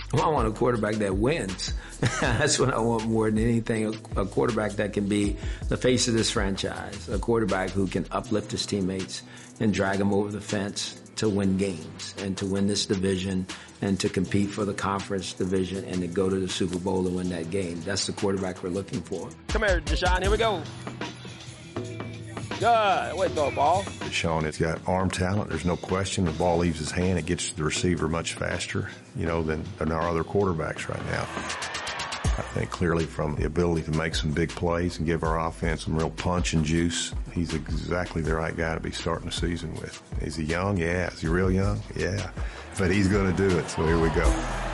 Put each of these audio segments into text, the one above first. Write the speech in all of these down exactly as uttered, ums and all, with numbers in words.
Well, I want a quarterback that wins. That's what I want more than anything, a, a quarterback that can be the face of this franchise, a quarterback who can uplift his teammates and drag them over the fence to win games and to win this division and to compete for the conference division and to go to the Super Bowl and win that game. That's the quarterback we're looking for. Come here, Deshaun. Here we go. Good. Way to go, ball. Deshaun has got arm talent. There's no question. The ball leaves his hand. It gets to the receiver much faster, you know, than, than our other quarterbacks right now. I think clearly from the ability to make some big plays and give our offense some real punch and juice, he's exactly the right guy to be starting the season with. Is he young? Yeah. Is he real young? Yeah. But he's going to do it, so here we go.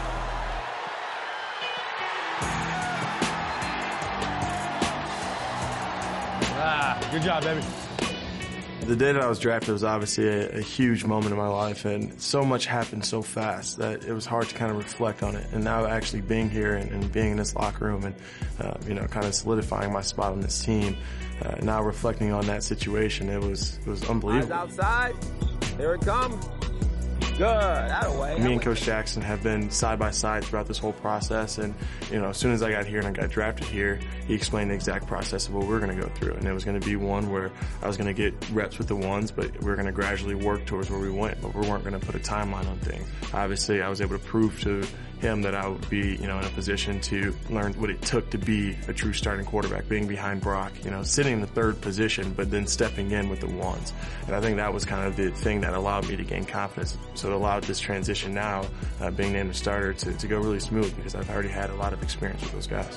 Ah, good job, baby. The day that I was drafted was obviously a, a huge moment in my life, and so much happened so fast that it was hard to kind of reflect on it. And now actually being here and, and being in this locker room and, uh, you know, kind of solidifying my spot on this team, uh, now reflecting on that situation, it was, it was unbelievable. Eyes outside. Here it comes. Good. Out of way. Me and Coach Jackson have been side by side throughout this whole process, and you know, as soon as I got here and I got drafted here, he explained the exact process of what we're going to go through, and it was going to be one where I was going to get reps with the ones, but we we're going to gradually work towards where we went, but we weren't going to put a timeline on things. Obviously, I was able to prove to him that I would be, you know, in a position to learn what it took to be a true starting quarterback, being behind Brock, you know, sitting in the third position, but then stepping in with the ones. And I think that was kind of the thing that allowed me to gain confidence. So it allowed this transition now, uh, being named a starter, to, to go really smooth because I've already had a lot of experience with those guys.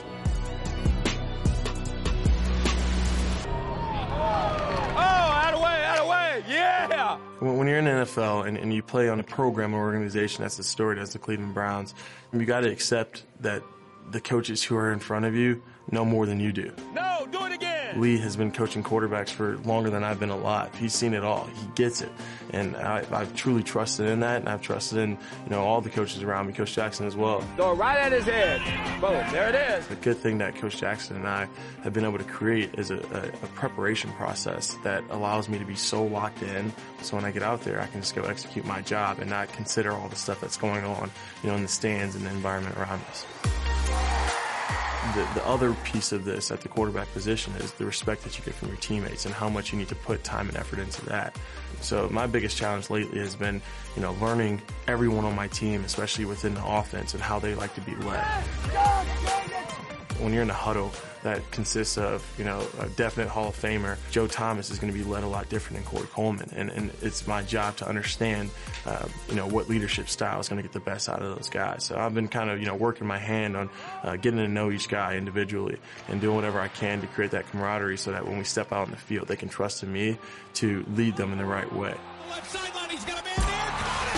Yeah! When you're in the N F L and, and you play on a program or organization that's the story, that's the Cleveland Browns, you got to accept that the coaches who are in front of you know more than you do. No, do it again! Lee has been coaching quarterbacks for longer than I've been alive. He's seen it all. He gets it. And I, I've truly trusted in that, and I've trusted in, you know, all the coaches around me, Coach Jackson as well. Throw it right at his head. Boom, there it is. The good thing that Coach Jackson and I have been able to create is a, a, a preparation process that allows me to be so locked in, so when I get out there, I can just go execute my job and not consider all the stuff that's going on, you know, in the stands and the environment around us. The, the other piece of this at the quarterback position is the respect that you get from your teammates and how much you need to put time and effort into that. So my biggest challenge lately has been, you know, learning everyone on my team, especially within the offense, and how they like to be led. When you're in a huddle that consists of, you know, a definite Hall of Famer, Joe Thomas is going to be led a lot different than Corey Coleman. And, and it's my job to understand, uh, you know, what leadership style is going to get the best out of those guys. So I've been kind of, you know, working my hand on uh, getting to know each guy individually and doing whatever I can to create that camaraderie so that when we step out in the field, they can trust in me to lead them in the right way. Left sideline, he's got a man there.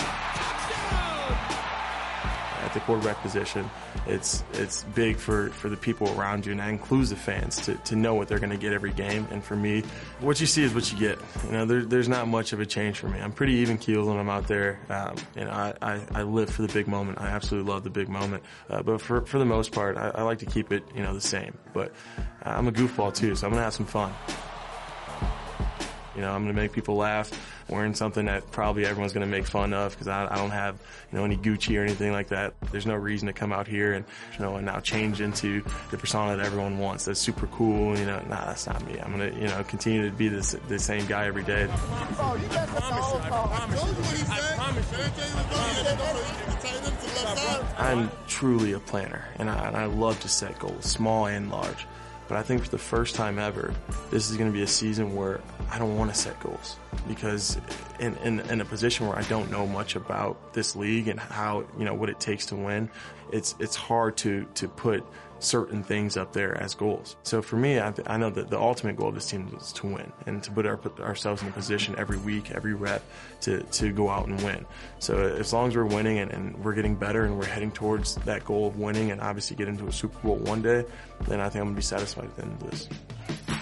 At the quarterback position, it's it's big for, for the people around you, and that includes the fans, to, to know what they're going to get every game. And for me, what you see is what you get. You know, there, there's not much of a change for me. I'm pretty even keeled when I'm out there. Um, you know, I, I, I live for the big moment. I absolutely love the big moment. Uh, but for for the most part, I, I like to keep it, you know, the same. But I'm a goofball too, so I'm going to have some fun. You know, I'm going to make people laugh, wearing something that probably everyone's going to make fun of because I, I don't have, you know, any Gucci or anything like that. There's no reason to come out here and, you know, and now change into the persona that everyone wants. That's super cool. You know, nah, that's not me. I'm going to, you know, continue to be this, the same guy every day. Oh, you got the promise, I promise, I promise. I'm truly a planner, and I, and I love to set goals, small and large. But I think for the first time ever, this is going to be a season where I don't want to set goals, because in, in, in a position where I don't know much about this league and how, you know, what it takes to win, it's it's hard to to put certain things up there as goals. So for me, I, I know that the ultimate goal of this team is to win and to put, our, put ourselves in a position every week, every rep to, to go out and win. So as long as we're winning and, and we're getting better and we're heading towards that goal of winning and obviously get into a Super Bowl one day, then I think I'm going to be satisfied at the end of this.